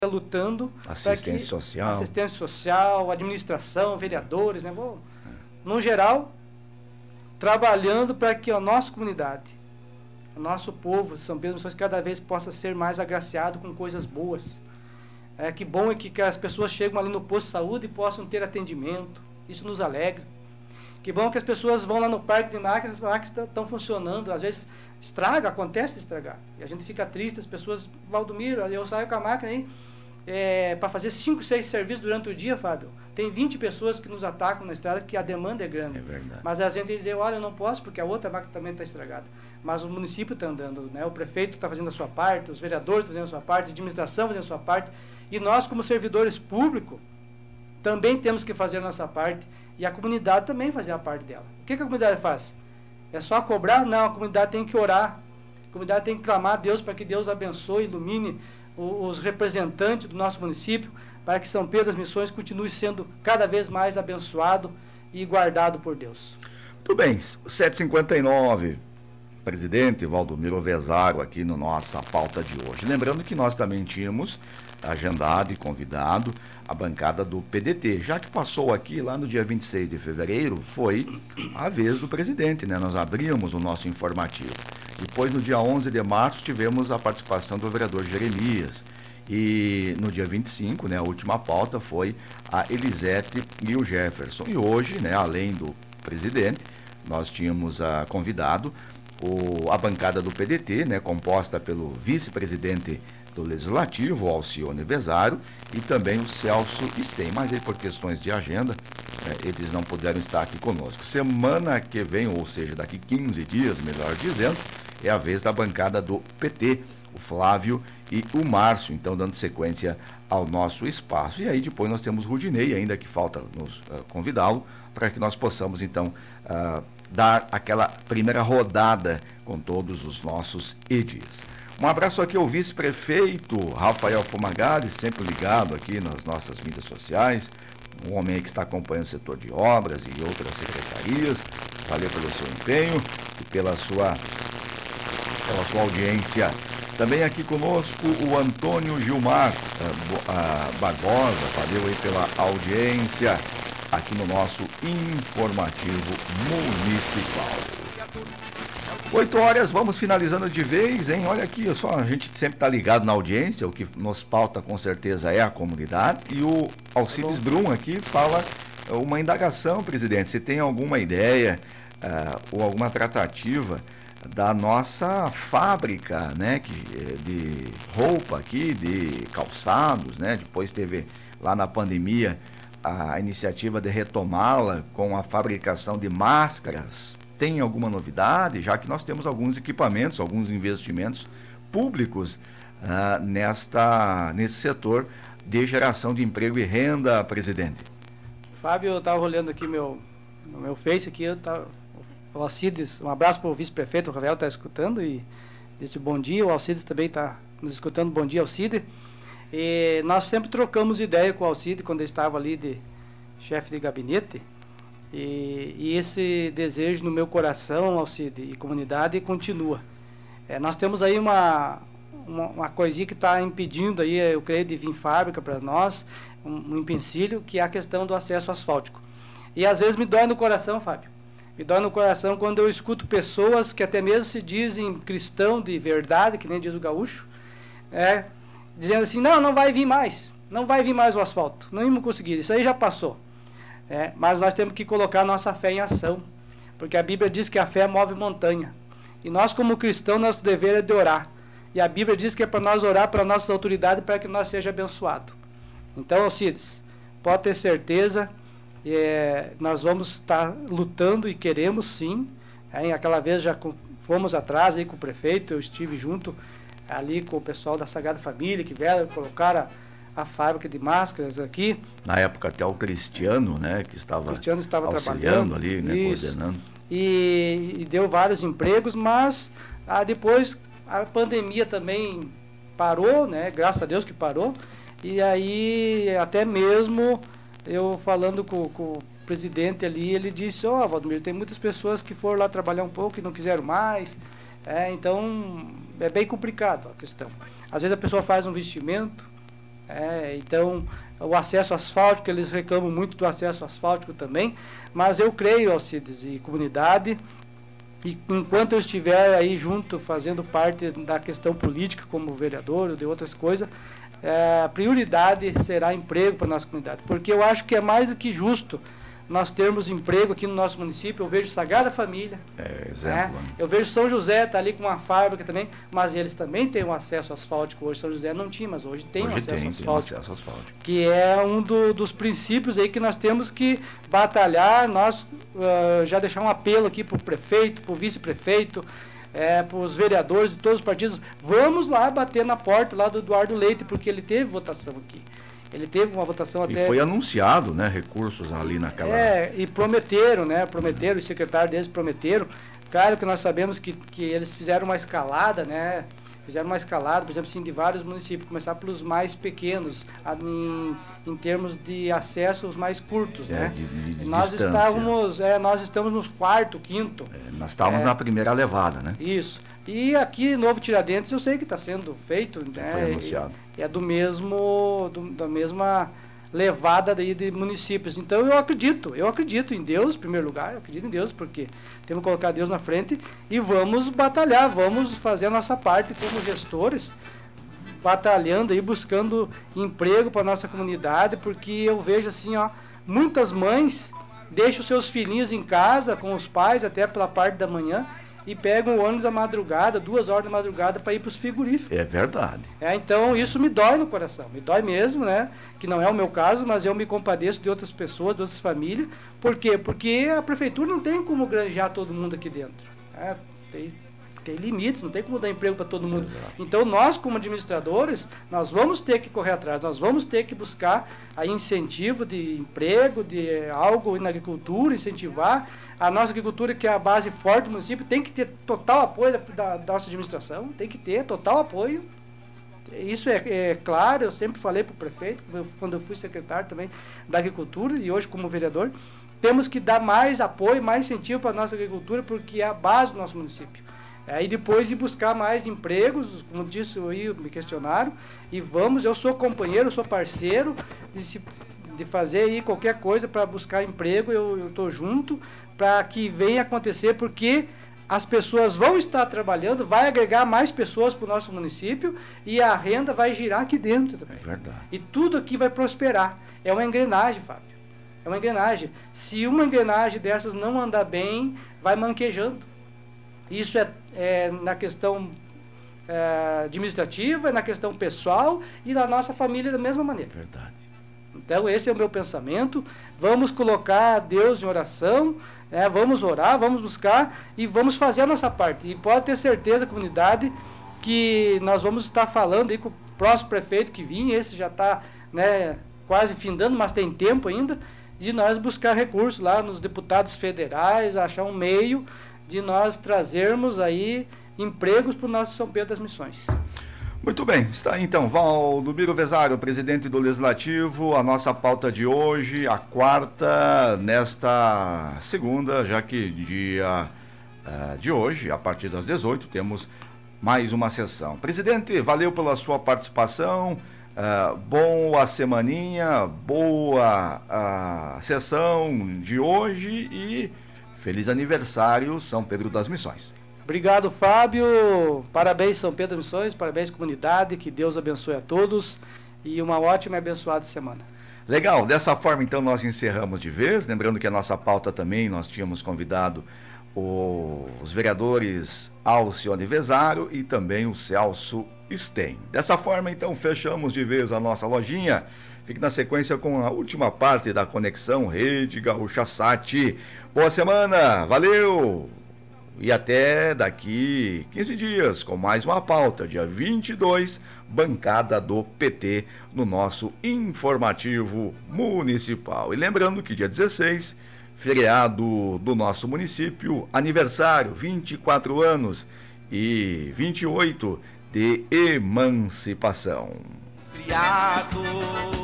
lutando assistência social, administração, vereadores, né? No geral, trabalhando para que a nossa comunidade, o nosso povo de São Pedro Missões cada vez possa ser mais agraciado com coisas boas. Que bom é que as pessoas chegam ali no posto de saúde e possam ter atendimento. Isso nos alegra. Que bom que as pessoas vão lá no parque de máquinas, as máquinas estão funcionando. Às vezes acontece de estragar. E a gente fica triste, as pessoas, Valdomiro, eu saio com a máquina aí, para fazer 5, 6 serviços durante o dia, Fábio. Tem 20 pessoas que nos atacam na estrada, que a demanda é grande. É verdade. Mas a gente diz, olha, eu não posso, porque a outra máquina também está estragada. Mas o município está andando, né? O prefeito está fazendo a sua parte, os vereadores estão fazendo a sua parte, a administração fazendo a sua parte. E nós, como servidores públicos, também temos que fazer a nossa parte. E a comunidade também fazer a parte dela. O que a comunidade faz? É só cobrar? Não, a comunidade tem que orar. A comunidade tem que clamar a Deus para que Deus abençoe, ilumine os representantes do nosso município, para que São Pedro das Missões continue sendo cada vez mais abençoado e guardado por Deus. Muito bem, 7h59, presidente Valdomiro Vezaro aqui no nossa pauta de hoje. Lembrando que nós também tínhamos agendado e convidado a bancada do PDT, já que passou aqui lá no dia 26 de fevereiro, foi a vez do presidente, né? Nós abrimos o nosso informativo. Depois, no dia 11 de março, tivemos a participação do vereador Jeremias. E no dia 25, né, a última pauta foi a Elisete e o Jefferson. E hoje, né, além do presidente, nós tínhamos convidado a bancada do PDT, né, composta pelo vice-presidente do Legislativo, o Alcione Vezaro, e também o Celso Stein. Mas aí, por questões de agenda, eles não puderam estar aqui conosco. Semana que vem, ou seja, daqui 15 dias, melhor dizendo, é a vez da bancada do PT, o Flávio e o Márcio, então dando sequência ao nosso espaço. E aí depois nós temos Rudinei, ainda que falta nos convidá-lo, para que nós possamos então dar aquela primeira rodada com todos os nossos edis. Um abraço aqui ao vice-prefeito Rafael Fumagalli, sempre ligado aqui nas nossas mídias sociais, um homem aí que está acompanhando o setor de obras e outras secretarias. Valeu pelo seu empenho e pela sua audiência. Também aqui conosco o Antônio Gilmar Barbosa, valeu aí pela audiência aqui no nosso informativo municipal. 8 horas, vamos finalizando de vez, hein? Olha aqui, a gente sempre está ligado na audiência, o que nos pauta com certeza é a comunidade, e o Alcides Brum aqui fala uma indagação, presidente, se tem alguma ideia ou alguma tratativa da nossa fábrica, né, de roupa aqui, de calçados, né? Depois teve lá na pandemia a iniciativa de retomá-la com a fabricação de máscaras. Tem alguma novidade, já que nós temos alguns equipamentos, alguns investimentos públicos nesse setor de geração de emprego e renda, presidente? Fábio, eu estava olhando aqui no meu Face, aqui, o Alcides, um abraço para o vice-prefeito, o Rafael está escutando, e disse bom dia, o Alcides também está nos escutando, bom dia, Alcides. E nós sempre trocamos ideia com o Alcides, quando ele estava ali de chefe de gabinete, e esse desejo no meu coração, Alcides, e comunidade, continua. Nós temos aí uma coisinha que está impedindo aí, eu creio, de vir fábrica para nós, um empecilho, que é a questão do acesso asfáltico. E às vezes me dói no coração, Fábio, me dói no coração quando eu escuto pessoas que até mesmo se dizem cristão de verdade, que nem diz o gaúcho, dizendo assim, não vai vir mais o asfalto, não vamos conseguir, isso aí já passou. Mas nós temos que colocar nossa fé em ação, porque a Bíblia diz que a fé move montanha, e nós como cristãos, nosso dever é de orar, e a Bíblia diz que é para nós orar para nossas autoridades, para que nós seja abençoado. Então, Alcides, pode ter certeza, nós vamos estar lutando e queremos sim. Aquela vez já fomos atrás aí com o prefeito, eu estive junto ali com o pessoal da Sagrada Família, que vieram colocar a fábrica de máscaras aqui. Na época até o Cristiano, né, que estava auxiliando ali, né, coordenando. E deu vários empregos, mas depois a pandemia também parou, né, graças a Deus que parou, e aí até mesmo eu falando com o presidente ali, ele disse, Valdomiro, tem muitas pessoas que foram lá trabalhar um pouco e não quiseram mais, então é bem complicado a questão. Às vezes a pessoa faz um investimento, Então, o acesso asfáltico, eles reclamam muito do acesso asfáltico também, mas eu creio, Alcides e comunidade, e enquanto eu estiver aí junto, fazendo parte da questão política como vereador ou de outras coisas, a prioridade será emprego para a nossa comunidade, porque eu acho que é mais do que justo nós termos emprego aqui no nosso município. Eu vejo Sagrada Família, exemplo, né? Eu vejo São José, está ali com uma fábrica também, mas eles também têm um acesso asfáltico. Hoje São José não tinha, mas hoje tem um acesso asfáltico, que é um dos princípios aí que nós temos que batalhar. Nós já deixar um apelo aqui para o prefeito, para o vice-prefeito, para os vereadores de todos os partidos. Vamos lá bater na porta lá do Eduardo Leite, porque ele teve votação aqui. Ele teve uma votação até... E foi anunciado, né, recursos ali naquela... E prometeram, né, os secretários deles prometeram. Claro que nós sabemos que eles fizeram uma escalada, né, por exemplo, assim, de vários municípios, começar pelos mais pequenos, em termos de acesso aos mais curtos, né. Nós estamos nos quarto, quinto. Nós estávamos na primeira levada, né. Isso. E aqui, Novo Tiradentes, eu sei que está sendo feito, né, foi anunciado. É da mesma levada daí de municípios. Então eu acredito em Deus, em primeiro lugar, eu acredito em Deus, porque temos que colocar Deus na frente e vamos batalhar, vamos fazer a nossa parte como gestores, batalhando e buscando emprego para a nossa comunidade, porque eu vejo assim, muitas mães deixam seus filhinhos em casa com os pais até pela parte da manhã, e pegam o ônibus à madrugada, 2 horas da madrugada, para ir para os frigoríficos. É verdade. Então isso me dói no coração, me dói mesmo, né? Que não é o meu caso, mas eu me compadeço de outras pessoas, de outras famílias. Por quê? Porque a prefeitura não tem como granjear todo mundo aqui dentro. Tem limites, não tem como dar emprego para todo mundo. Exato. Então nós, como administradores, nós vamos ter que correr atrás, nós vamos ter que buscar aí incentivo de emprego, de algo na agricultura, incentivar a nossa agricultura, que é a base forte do município. Tem que ter total apoio da nossa administração, tem que ter total apoio. Isso é claro, eu sempre falei para o prefeito, quando eu fui secretário também da agricultura e hoje como vereador, temos que dar mais apoio, mais incentivo para a nossa agricultura, porque é a base do nosso município. Aí depois ir buscar mais empregos, como disse aí, me questionaram, e eu sou companheiro, eu sou parceiro de fazer aí qualquer coisa para buscar emprego, eu estou junto para que venha acontecer, porque as pessoas vão estar trabalhando, vai agregar mais pessoas para o nosso município e a renda vai girar aqui dentro também. É verdade. E tudo aqui vai prosperar. É uma engrenagem, Fábio. É uma engrenagem. Se uma engrenagem dessas não andar bem, vai manquejando. Isso é na questão administrativa, na questão pessoal e na nossa família da mesma maneira. Verdade. Então esse é o meu pensamento. Vamos colocar Deus em oração, vamos orar, vamos buscar e vamos fazer a nossa parte. E pode ter certeza, comunidade, que nós vamos estar falando aí com o próximo prefeito que vir, esse já está quase findando, mas tem tempo ainda, de nós buscar recursos lá nos deputados federais, achar um meio de nós trazermos aí empregos para o nosso São Pedro das Missões. Muito bem, está aí então Valdomiro Vezário, presidente do Legislativo, a nossa pauta de hoje, a quarta, nesta segunda, já que dia de hoje, a partir das 18, temos mais uma sessão. Presidente, valeu pela sua participação, boa semaninha, boa sessão de hoje e feliz aniversário São Pedro das Missões. Obrigado, Fábio. Parabéns, São Pedro das Missões. Parabéns, comunidade. Que Deus abençoe a todos. E uma ótima e abençoada semana. Legal. Dessa forma, então, nós encerramos de vez. Lembrando que a nossa pauta também, nós tínhamos convidado os vereadores Alcione Vezário e também o Celso Stein. Dessa forma, então, fechamos de vez a nossa lojinha. Fique na sequência com a última parte da Conexão Rede Gaúcha Sat. Boa semana. Valeu! E até daqui 15 dias, com mais uma pauta, dia 22, bancada do PT no nosso informativo municipal. E lembrando que dia 16, feriado do nosso município, aniversário, 24 anos e 28 de emancipação. Criado